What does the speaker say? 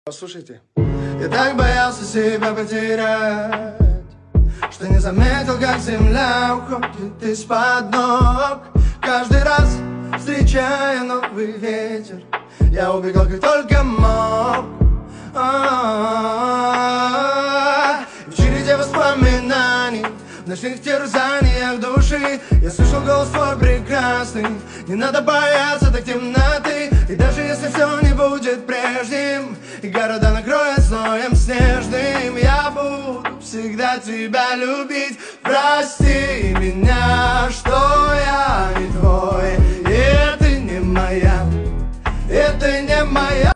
Послушайте. Я так боялся себя потерять, что не заметил, как земля уходит из-под ног. Каждый раз, встречая новый ветер, я убегал как только мог. В череде воспоминаний, в ночных терзаниях души я слышал голос твой прекрасный. Не надо бояться так темноты, и даже если все не будет прежним, и города накроет слоем снежным, я буду всегда тебя любить. Прости меня, что я не твой, и это не моя, это не моя.